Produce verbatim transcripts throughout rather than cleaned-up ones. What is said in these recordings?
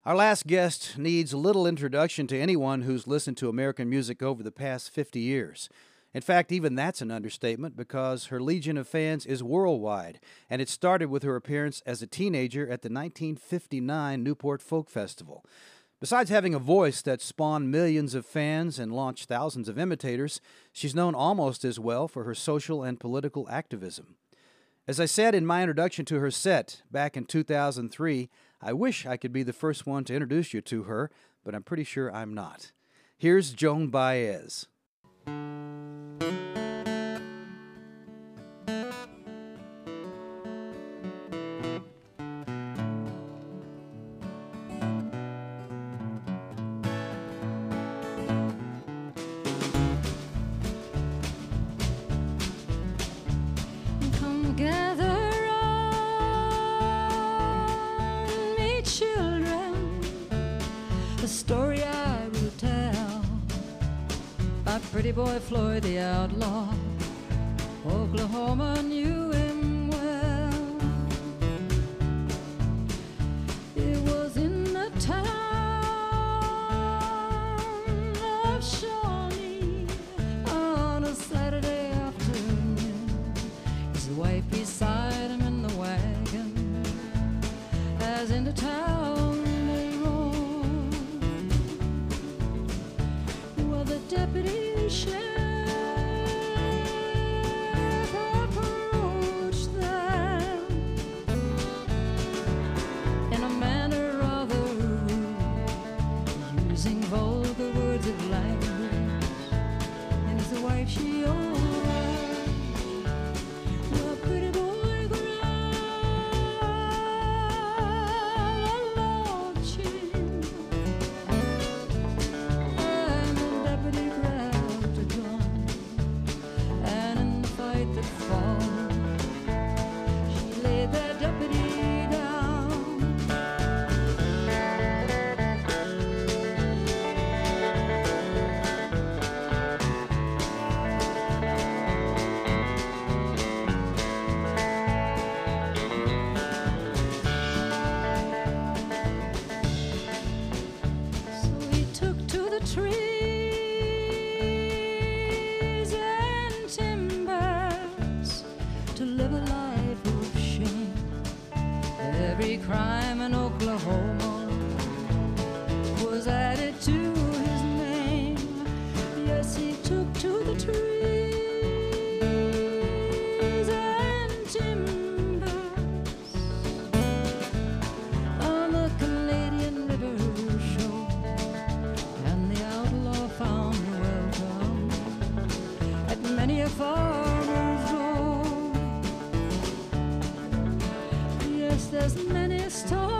Our last guest needs little introduction to anyone who's listened to American music over the past fifty years. In fact, even that's an understatement because her legion of fans is worldwide, and it started with her appearance as a teenager at the nineteen fifty-nine Newport Folk Festival. Besides having a voice that spawned millions of fans and launched thousands of imitators, she's known almost as well for her social and political activism. As I said in my introduction to her set back in two thousand three, I wish I could be the first one to introduce you to her, but I'm pretty sure I'm not. Here's Joan Baez. Pretty boy Floyd the outlaw, Oklahoma knew him well. It was in the town of Shawnee on a Saturday afternoon. His wife beside him in the wagon, as into town they rode. Well, the deputy sheriff approached them in a manner rather rude, using vulgar words of language, and his wife she overheard. The pretty boy growled a low chin, and the deputy grabbed a gun, and in the fight that followed, she laid that deputy down. So he took to the trees and timbers to live a life of shame. Every crime in Oklahoma was added to his name. Yes, he took to the trees and timbers on the Canadian River shore, and the outlaw found welcome at many a farmer's door. Yes, there's many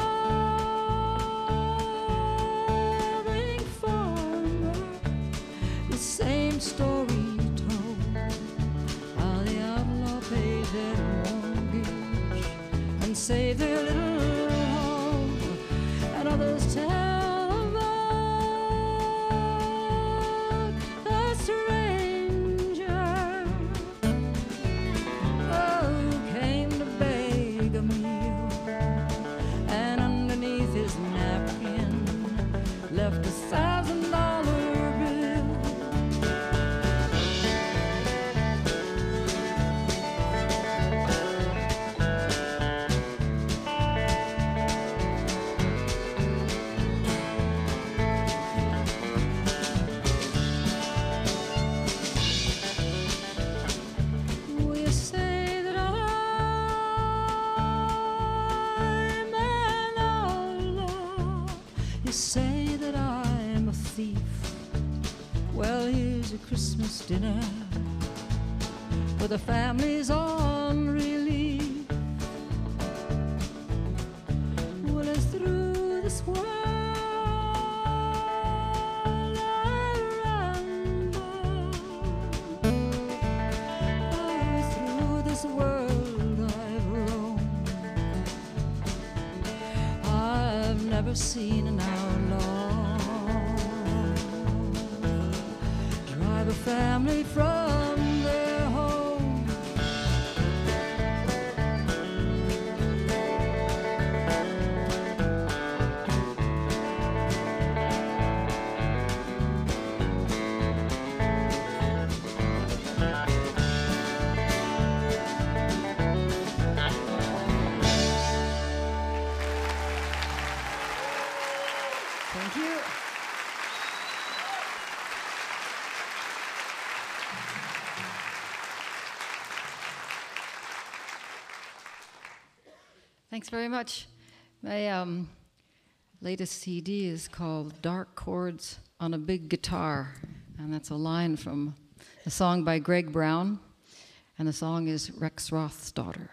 starving farmer, the same story told, how the outlaw paid their mortgage and saved their little home, and others tell about a stranger who came to beg a meal, and underneath his napkin left a thousand dollar bill. Will you say that I'm an outlaw? You say that I'm a thief. Well, here's a Christmas dinner for the families on relief. Well, as through this world I ramble, oh, through this world I've roamed, I've never seen an outlaw drive a family from their home. Thank you. Thanks very much. My um, latest C D is called Dark Chords on a Big Guitar, and that's a line from a song by Greg Brown, and the song is Rex Roth's Daughter.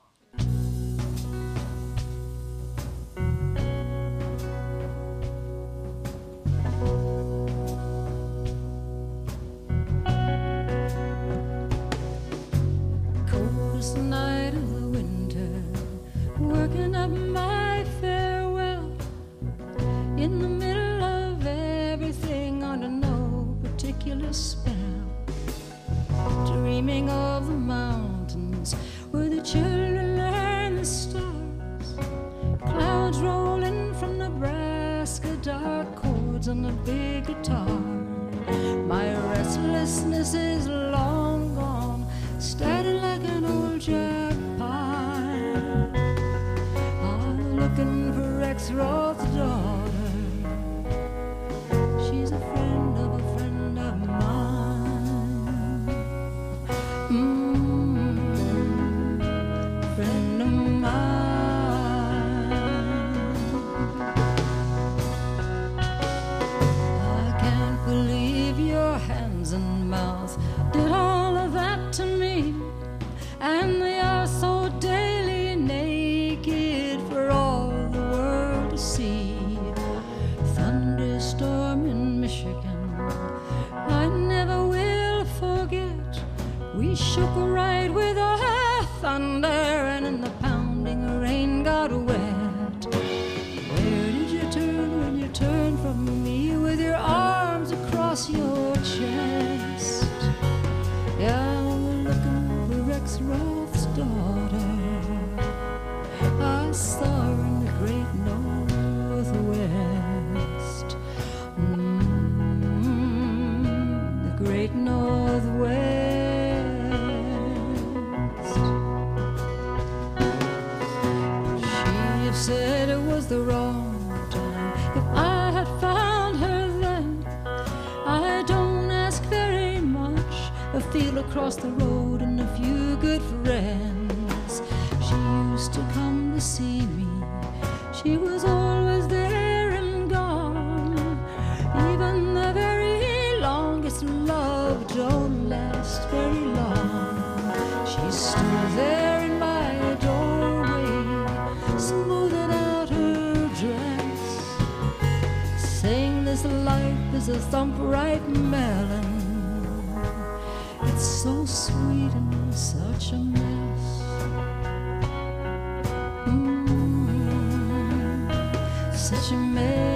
Coldest night of the winter, working up my farewell, in the middle of everything under no particular spell, dreaming of the mountains where the children learn the stars, clouds rolling from Nebraska, dark chords on a big guitar. My restlessness is long gone, steady like an old jack pine. I'm looking for Rex Roth's daughter. She's a friend of a friend of mine. Mm, friend of mine. I can't believe your hands and mouth did all of that to me, and they are so daily naked for all the world to see. Thunderstorm in Michigan, I never will forget. We shook right with our thunder, and in the pounding rain got wet. Where did you turn when you turned from me with your arms across your chest? Yeah, we're looking for Rex Roth's daughter. I saw her in the great Northwest. Mm, the great Northwest. She'd have said it was the wrong time if I had found her then. I don't ask very much, a field across the road and a few good friends. She used to come to see me. She was always there and gone. Even the very longest love don't last very long. She stood there in my doorway, smoothing out her dress, saying this life is a thump right melon. It's so sweet and such a mess. Mm, such a mess.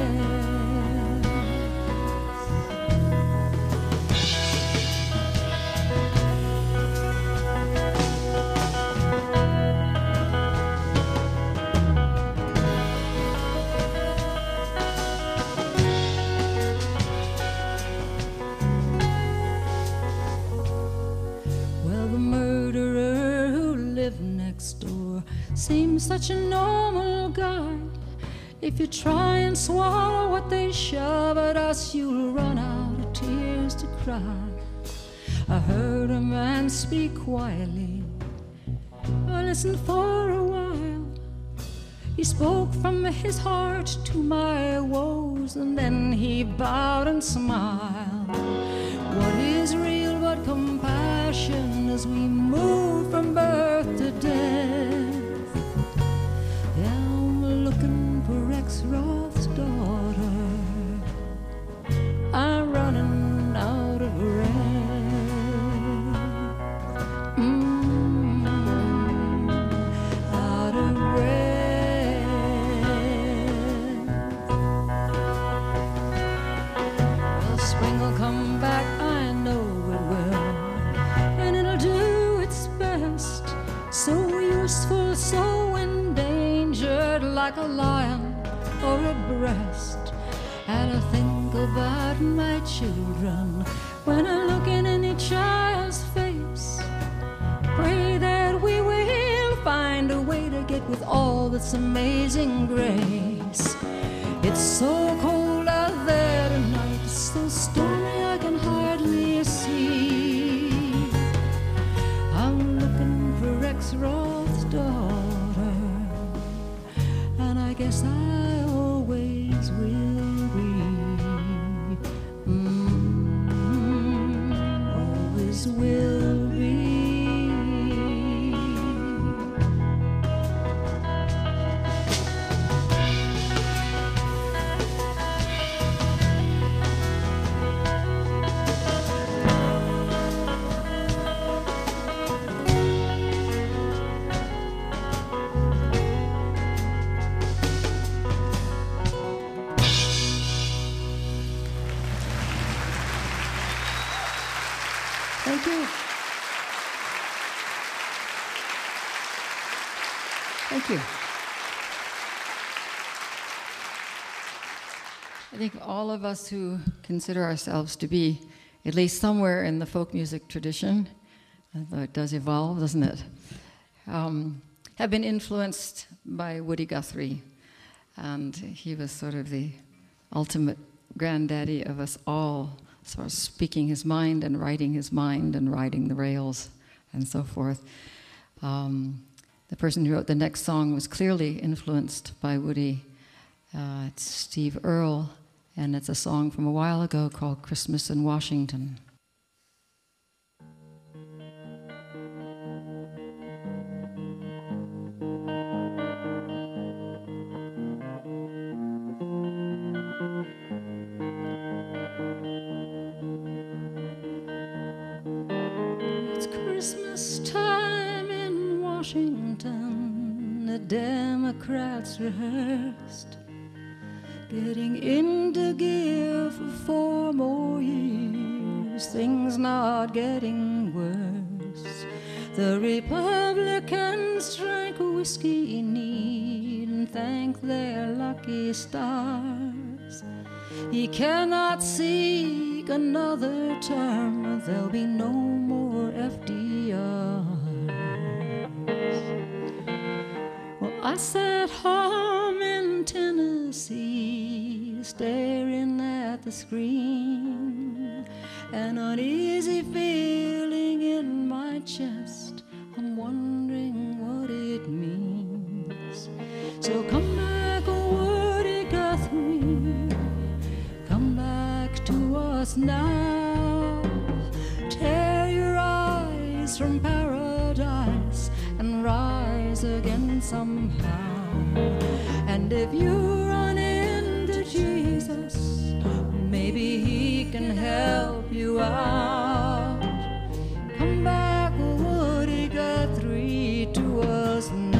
Well, the murderer who lived next door seems such a normal guy. If you try and swallow what they shove at us, you'll run out of tears to cry. I heard a man speak quietly. I listened for a while. He spoke from his heart to my woes, and then he bowed and smiled. What is real but compassion as we move from birth to death? Yeah, I'm looking for Rex Roth's daughter. I'm running out of breath. Mm, out of breath. Well, spring will come back, I know it will, and it'll do its best. So useful, so endangered, like a lion or a breast. And I think about my children when I look in any child's face. Pray that we will find a way to get with all this amazing grace. It's so Thank you. Thank you. I think all of us who consider ourselves to be at least somewhere in the folk music tradition, although it does evolve, doesn't it, um, have been influenced by Woody Guthrie. And he was sort of the ultimate granddaddy of us all, sort of speaking his mind and writing his mind and riding the rails and so forth. Um, the person who wrote the next song was clearly influenced by Woody. Uh, it's Steve Earle, and it's a song from a while ago called Christmas in Washington. It's Christmas time in Washington, the Democrats rehearsed, getting into gear for four more years, things not getting worse. The Republicans drank whiskey neat and thanked their lucky stars. He cannot seek another term, there'll be no more F D Rs. Well, I sat home in Tennessee, staring at the screen, an uneasy feeling in my chest. I'm wondering what it means. So come back, Woody Guthrie, come back to us now. Tear your eyes from paradise and rise again somehow. And if you run into Jesus, maybe he can help you out. Come back, Woody Guthrie, to us now.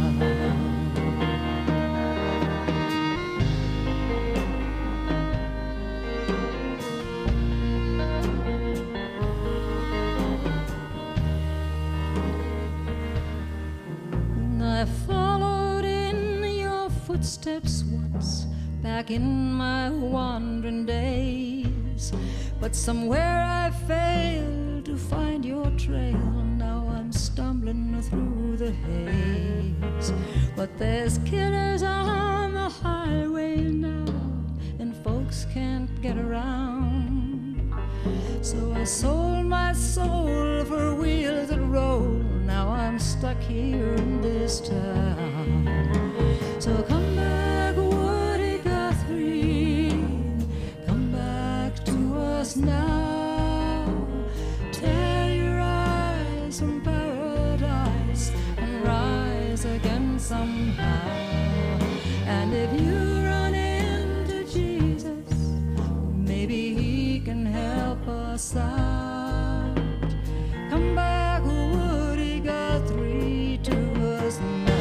I followed in your footsteps once, back in my wandering days, but somewhere I failed to find your trail. Now I'm stumbling through the haze, but there's killers on the highway now, and folks can't get around. So I sold my soul for wheels that roll. Now I'm stuck here in this town. So come back, Woody Guthrie, come back to us now. Tear your eyes from paradise and rise again somehow. And if you run into Jesus, maybe he can help us out. Come back, Woody Guthrie, to us now.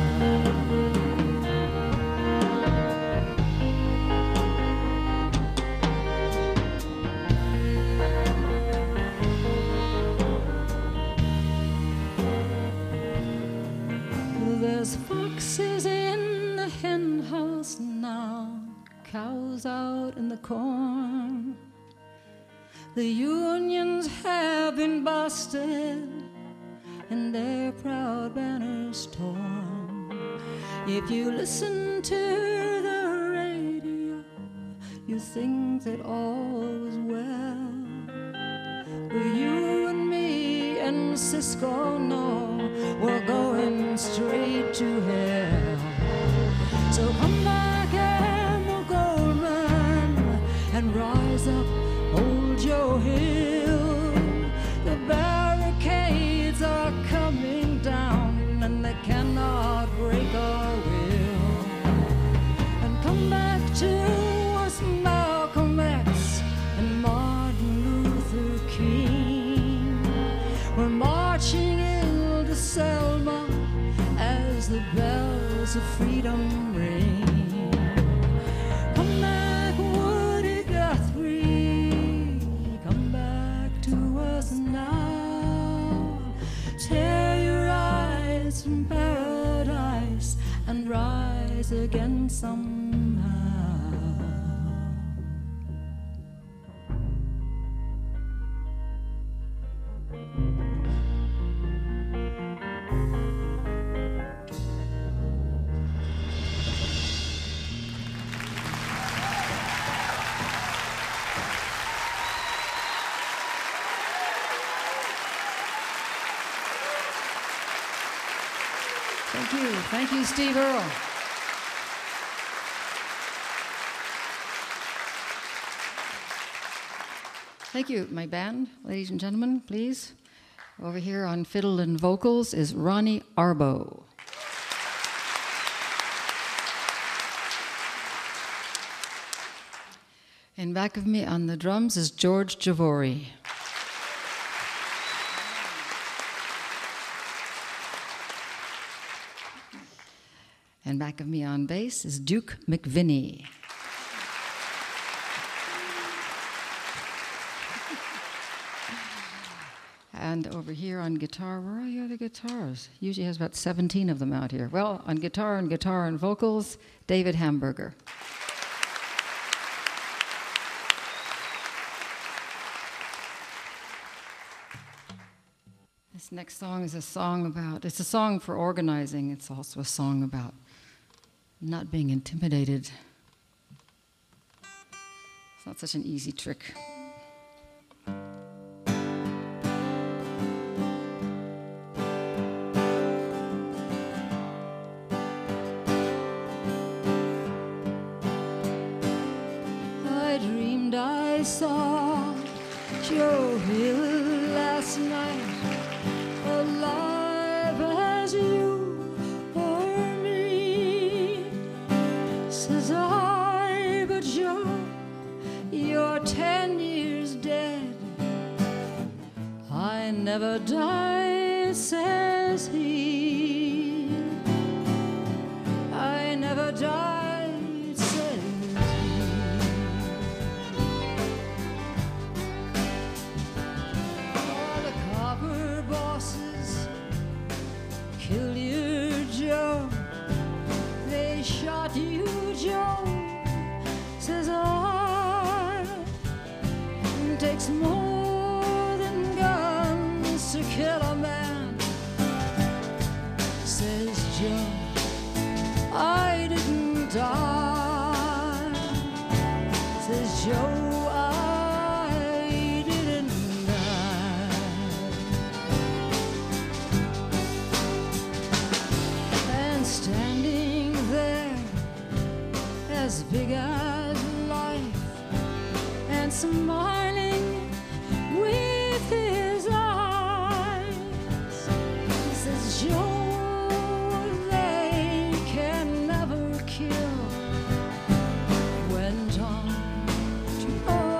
There's foxes in the hen house now, cows out in the corn. The unions have been busted and their proud banners torn. If you listen to the radio, you think that all was well. But you and me and Cisco know we're going straight to hell. So come back, Emma Goldman, and rise up, hold your hill. The barricades are coming down, and they cannot break our will. And come back to us, Malcolm X and Martin Luther King. We're marching into Selma as the bells of freedom ring. Come back, Woody Guthrie, come back to us now. rise again somehow. Thank you. Thank you, Steve Earle. Thank you, my band. Ladies and gentlemen, please. Over here on fiddle and vocals is Ronnie Arbo. And back of me on the drums is George Javori. And back of me on bass is Duke McVinney. And over here on guitar, where are the other guitars? Usually has about seventeen of them out here. Well, on guitar and guitar and vocals, David Hamburger. This next song is a song about, it's a song for organizing. It's also a song about not being intimidated. It's not such an easy trick. I dreamed I saw Joe Hill last night, alive as you or me. Says I, but Joe, you're ten years dead. I never died, says he. I never died, says he. Oh, the copper bosses killed you, Joe. They shot you, Joe. Says I, it takes more than guns to kill a man. Says Joe, I didn't die. Says Joe, I didn't die. And standing there, as big as life, and smiling with his eyes, he says, Joe, they can never kill. Went on to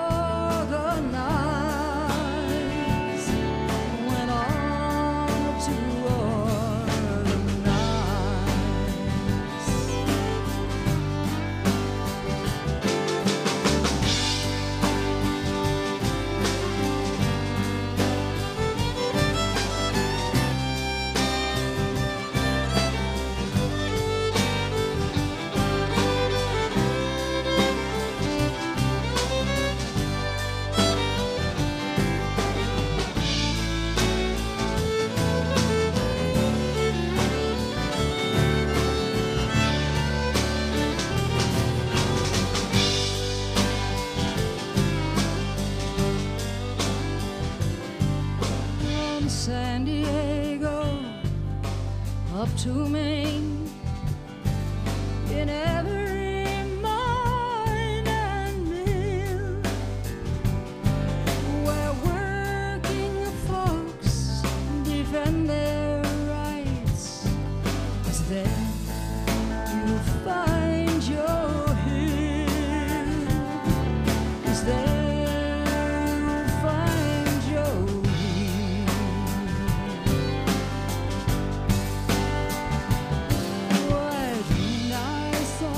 organize, went on to organize. From San Diego up to Maine, in every mine and mill, where working folks defend their rights, 'cause there you find your hill. 'Cause there you find your hill. What I saw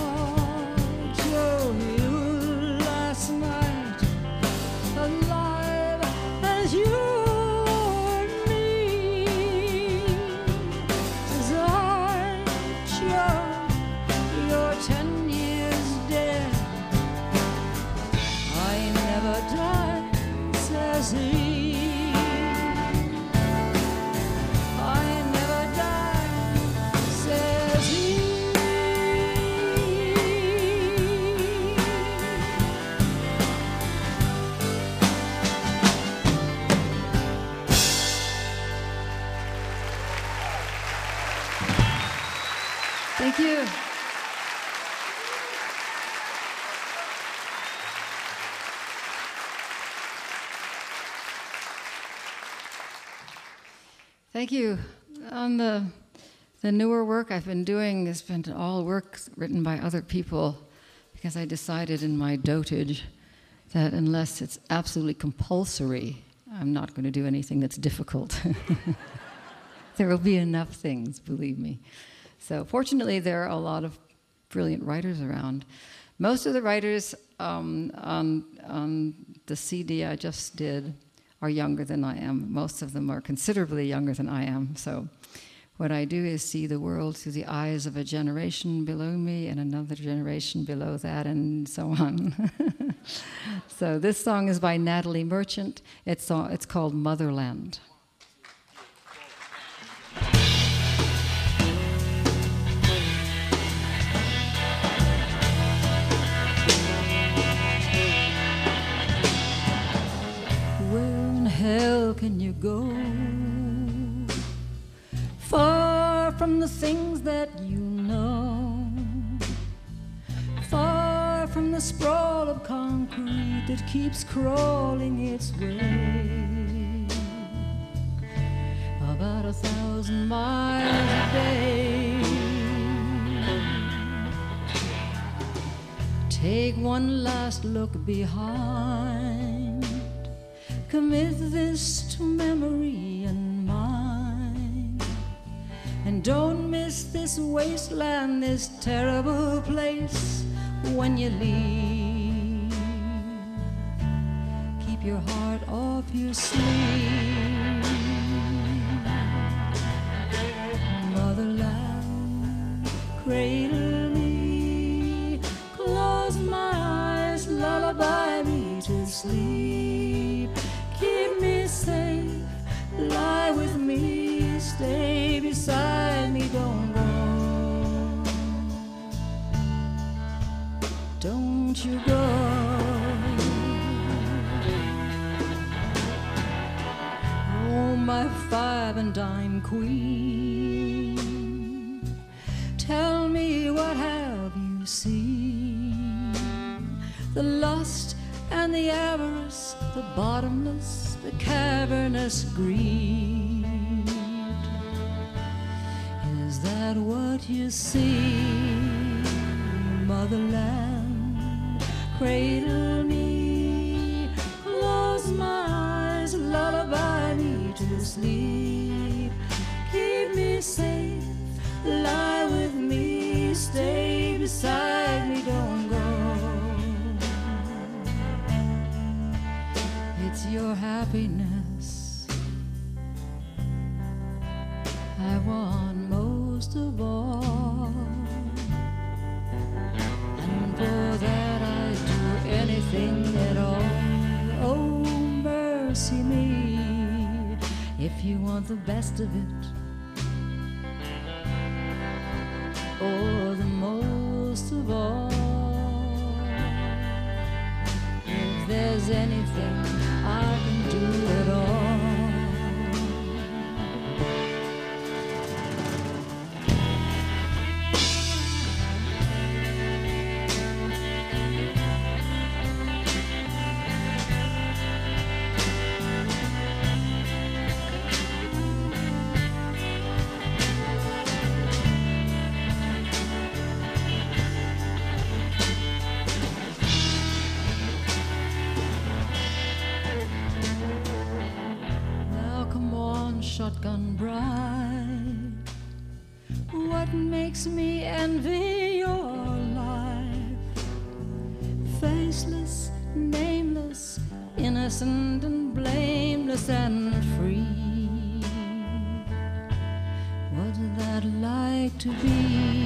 Thank you. On the the newer work I've been doing has been all work written by other people, because I decided in my dotage that unless it's absolutely compulsory, I'm not going to do anything that's difficult. There will be enough things, believe me. So fortunately, there are a lot of brilliant writers around. Most of the writers um, on, on the C D I just did are younger than I am. Most of them are considerably younger than I am. So what I do is see the world through the eyes of a generation below me and another generation below that, and so on. So this song is by Natalie Merchant. It's, uh, it's called Motherland. Hell can you go far from the things that you know, far from the sprawl of concrete that keeps crawling its way about a thousand miles a day? Take one last look behind, commit this to memory and mind, and don't miss this wasteland, this terrible place when you leave. Keep your heart off your sleeve. Motherland, cradle me, close my eyes, lullaby me to sleep. Keep me safe, lie with me, stay beside me, don't go. Don't you go. Oh, my five and dime queen, tell me, what have you seen? The lust and the avarice, the bottomless, the cavernous greed. Is that what you see? Motherland, cradle me, close my eyes, lullaby me to sleep. Keep me safe, lie with me, stay beside me, don't go. It's your happiness I want most of all, and for that I'd do anything at all. Oh, mercy me, if you want the best of it, or the most of all. If there's anything I can do at all. Shotgun bride, what makes me envy your life? Faceless, nameless, innocent and blameless and free. What's that like to be?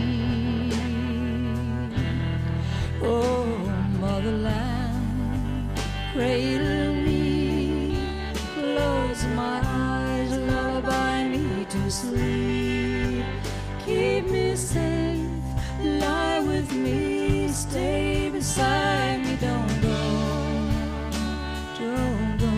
Oh, motherland, cradle me, close my eyes, lullaby me to sleep. Keep me safe, lie with me, stay beside me, don't go, don't go.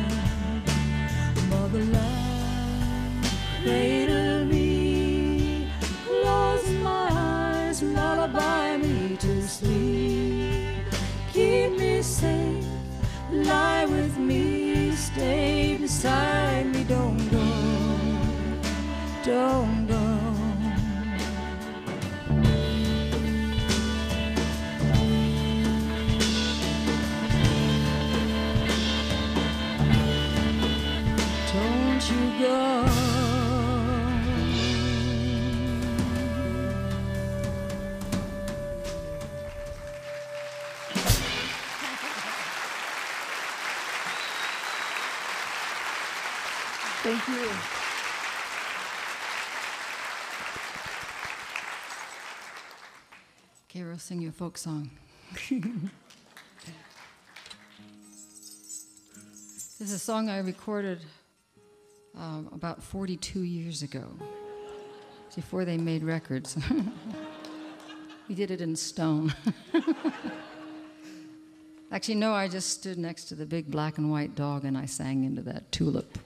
Motherland, cradle me, close my eyes, lullaby me to sleep. Keep me safe, lie with me, stay beside me, don't go. don't go. Don't you go. Thank you. Okay, we'll sing you a folk song. This is a song I recorded um, about forty-two years ago, before they made records. We did it in stone. Actually, no, I just stood next to the big black and white dog and I sang into that tulip.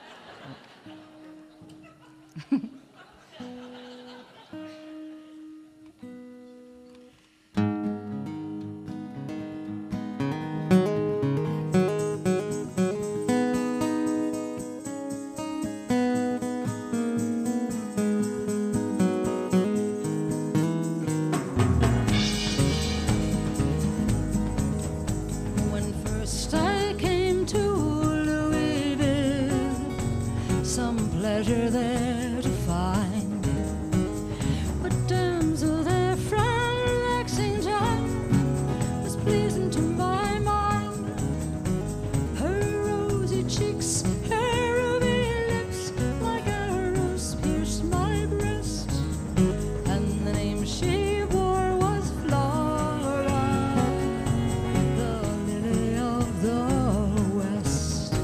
Pleasure there to find, but damsel there from Lexington was pleasing to my mind. Her rosy cheeks, her ruby lips, like arrows pierced my breast, and the name she wore was Flora, the lily of the West.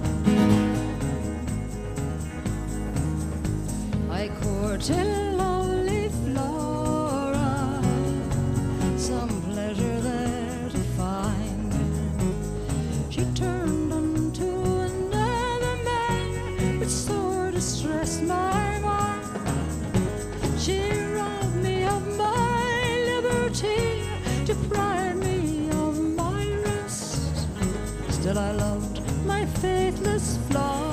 I courted lovely Flora, some pleasure there to find. She turned unto another man, which sore distressed my mind. She robbed me of my liberty, deprived me of my rest. Still I loved my faithless Flora.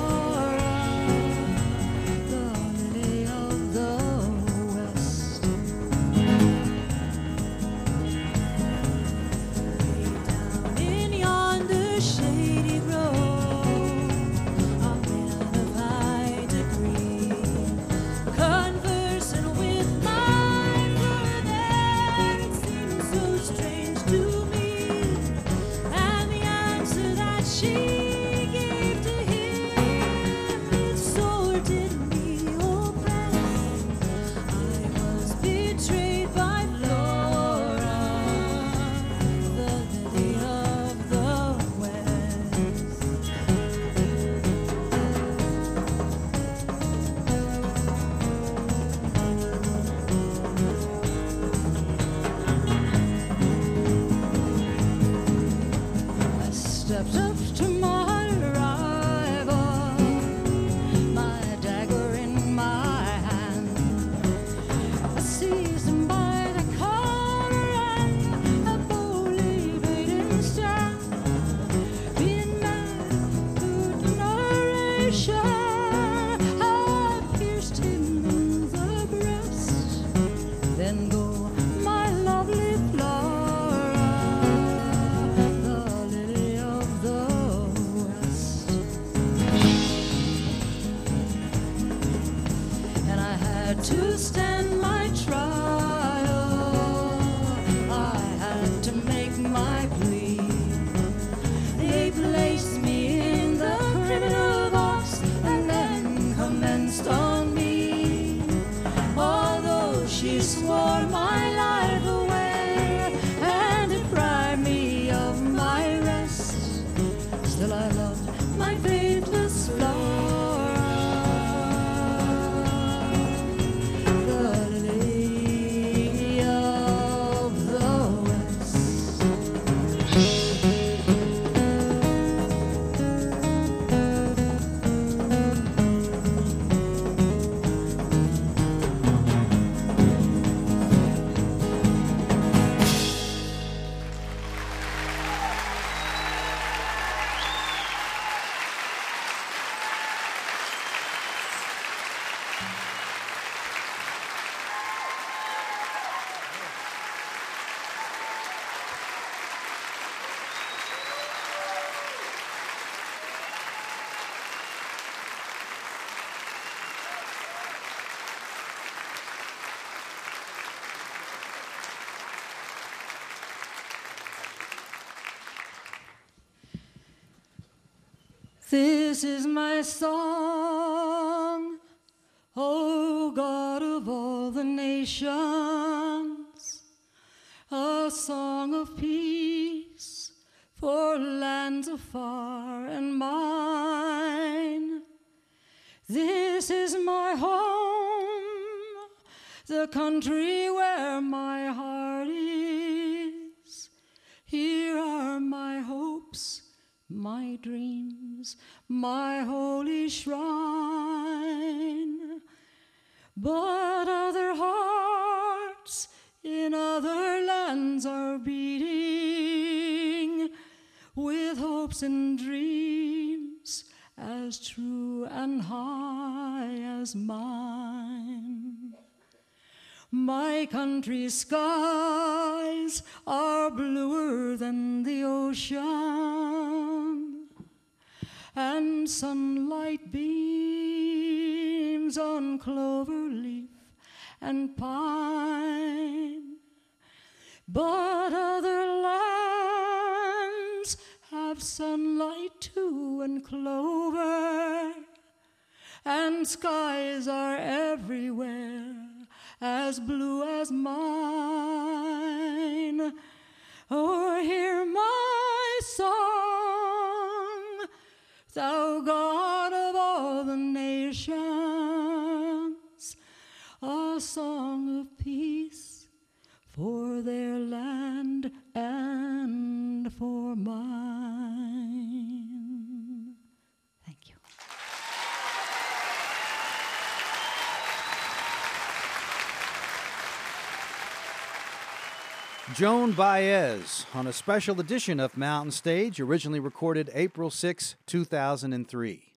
Stepped up to my rival, my dagger in my hand. I seized him by the collar and I boldly bade him stand. Being mad with narration, I pierced him in the breast. Then go my lovely Flora, the lily of the This is my song, O God of all the nations, a song of peace for lands afar and mine. This is my home, the country where my heart is. Here are my hopes, my dreams, my holy shrine. But other hearts in other lands are beating with hopes and dreams as true and high as mine. My country's skies are bluer than the ocean, and sunlight beams on clover leaf and pine. But other lands have sunlight too and clover, and skies are everywhere as blue as mine. Oh, hear my song, thou God of all the nations, a song of peace for their land and for mine. Thank you. Joan Baez on a special edition of Mountain Stage, originally recorded April sixth, two thousand three.